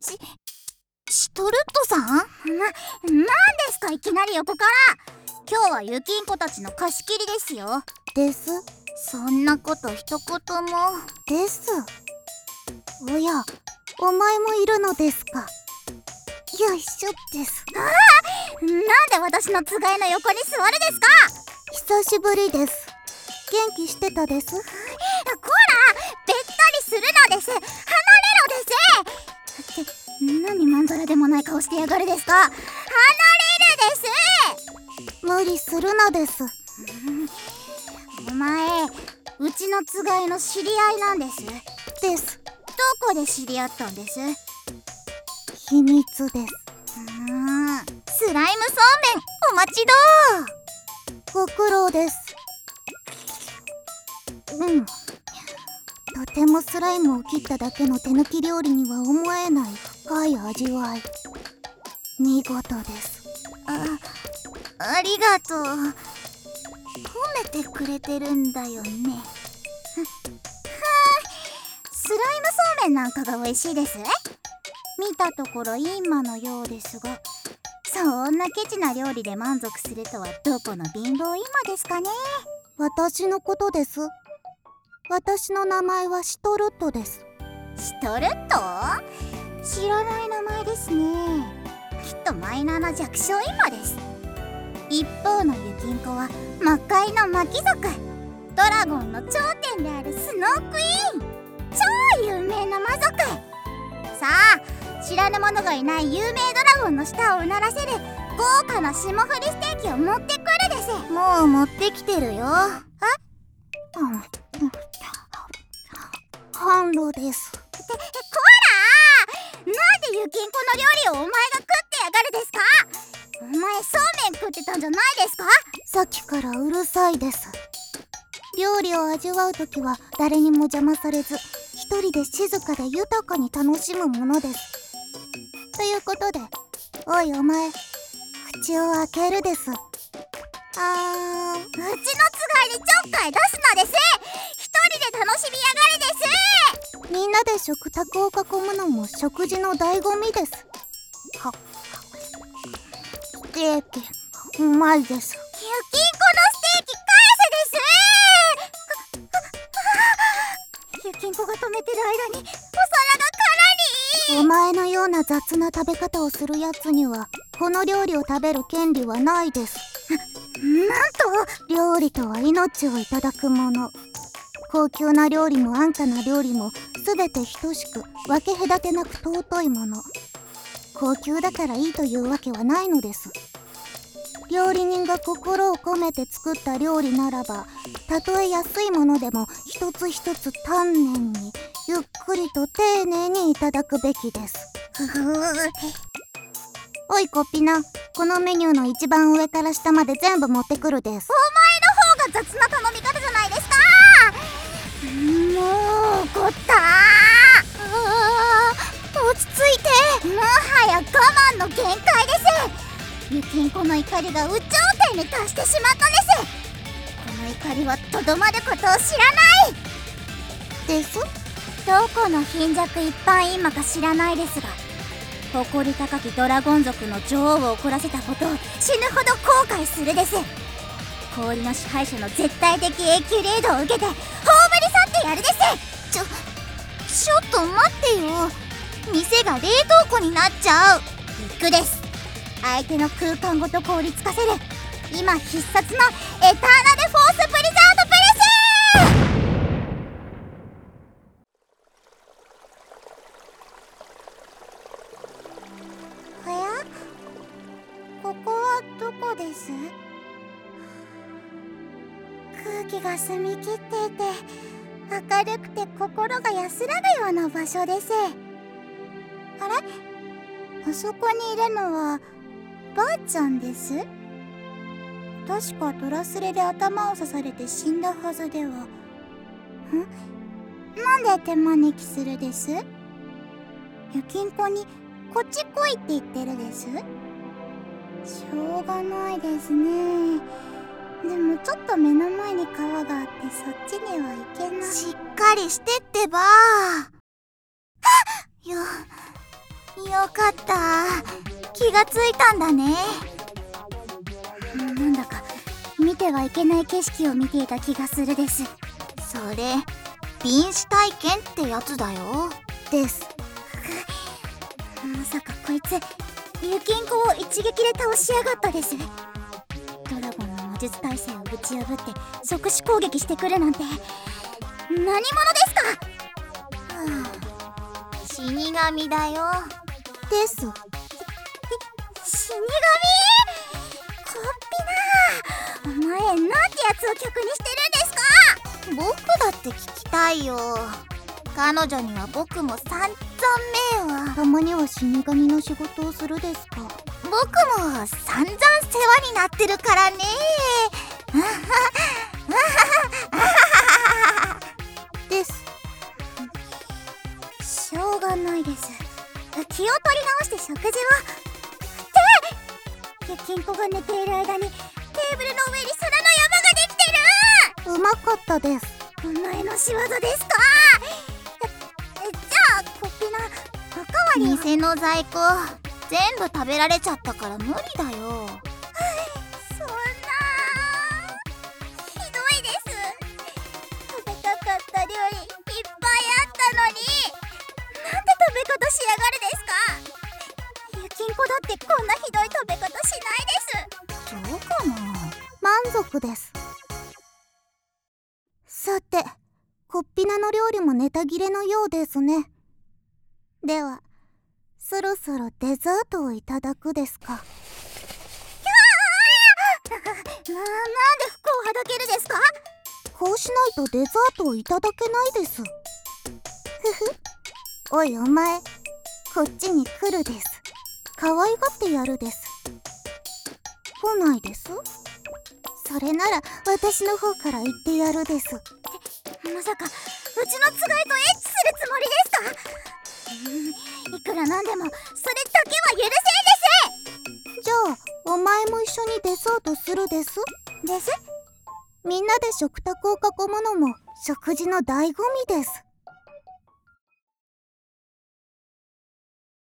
シトルットさん？なんですかいきなり横から。今日はユキンコたちの貸し切りですよ。 です。 そんなこと一言も。 です。おや、お前もいるのですか。よいしょです。 なんで私のつがいの横に座るですか。 久しぶりです。元気してたです。 こら、べったりするのです。離れろです。って何まんざらでもない顔してやがるですか。離れるです。 無理するのです。 お前、うちのつがいの知り合いなんです。 です。 どこで知り合ったんです？ 秘密です。 スライムそうめんお待ちど。 ご苦労です。とてもスライムを切っただけの手抜き料理には思えない深い味わい。見事です。 ありがとう。褒めてくれてるんだよね。スライムそうめんなんかが美味しいです。見たところインマのようですが、そんなケチな料理で満足するとはどこの貧乏インマですかね。 私のことです。私の名前はシトルットです。 シトルット？知らない名前ですね。きっとマイナーな弱小インマです。一方のユキンコは魔界の魔貴族、ドラゴンの頂点であるスノークイーン、超有名な魔族。さあ、知らぬ者がいない有名ドラゴンの舌をうならせる豪華な霜降りステーキを持ってくるです。 もう持ってきてるよ。販路です。 こらー、なんでユキンコの料理をお前が食ってやがるですか。お前そうめん食ってたんじゃないですか。 さっきからうるさいです。料理を味わうときは誰にも邪魔されず、一人で静かで豊かに楽しむものです。ということで、おいお前、口を開けるです。 うちのつがいにちょっかい出すのです。一人で楽しみやがるです。 みんなで食卓を囲むのも食事の醍醐味です。ステーキうまいです。 ユキンコのステーキ返せです。ユキンコが止めてる間にお皿が空に。 お前のような雑な食べ方をするやつにはこの料理を食べる権利はないです。 なんと。 料理とは命をいただくもの。高級な料理も安価な料理も全て等しく分け隔てなく尊いもの。高級だからいいというわけはないのです。料理人が心を込めて作った料理ならば、たとえ安いものでも一つ一つ丹念にゆっくりと丁寧にいただくべきです。おいコッピナ、このメニューの一番上から下まで全部持ってくるです。 お前の方が雑な頼み方じゃないですか。もう怒った。 落ち着いて。 もはや我慢の限界です。ユキンコの怒りが有頂天に達してしまったです。この怒りはとどまることを知らないです。 どこの貧弱一般インマか知らないですが、誇り高きドラゴン族の女王を怒らせたことを死ぬほど後悔するです。氷の支配者の絶対的永久レードを受けて葬り去ってやるです。 ちょっと待ってよ。店が冷凍庫になっちゃう。 ビッグです。相手の空間ごと凍りつかせる今必殺のエターナルフォースプリザードプレス。おや、ここはどこです？空気が澄み切っていて明るくて心が安らぐような場所です。あれ、あそこにいるのはばあちゃんです。確かトラスレで頭を刺されて死んだはずでは。なんで手招きするです？ユキンコにこっち来いって言ってるです。しょうがないですね。でもちょっと目の前に川があってそっちには行けない。 しっかりしてってば。 よかった。気がついたんだね。 なんだか見てはいけない景色を見ていた気がするです。 それ臨死体験ってやつだよ。です。 まさかこいつゆきんこを一撃で倒しやがったです。ドラゴンの魔術耐性をぶち破って即死攻撃してくるなんて何者ですか。 死神だよ。です。 死神？こっぴな、お前なんてやつを客にしてるんですか。 僕だって聞きたいよ。彼女には僕も散々迷惑。たまには死神の仕事をするですか。僕も散々世話になってるからね。です。 しょうがないです。気を取り直して食事を。ってゆきんこが寝ている間にテーブルの上に砂の山ができてる。 うまかったです。 お前の仕業ですか。じゃあこっぴな、おかわりは。 店の在庫全部食べられちゃったから無理だよ。 そんなひどいです。食べたかった料理いっぱいあったのに、なんで食べ方しやがるですか。ゆきんこだってこんなひどい食べ方しないです。 そうかな。満足です。さて、こっぴなの料理もネタ切れのようですね。ではそろそろデザートをいただくですか。 なんで服をはだけるですか。 こうしないとデザートをいただけないです。ふふ。おいお前、こっちに来るです。可愛がってやるです。来ないです。それなら私の方から言ってやるです。 まさかうちのつがいとエッチするつもりですか。いくらなんでもそれだけは許せんです。 じゃあお前も一緒にデザートするです。 です。 みんなで食卓を囲むのも食事の醍醐味です。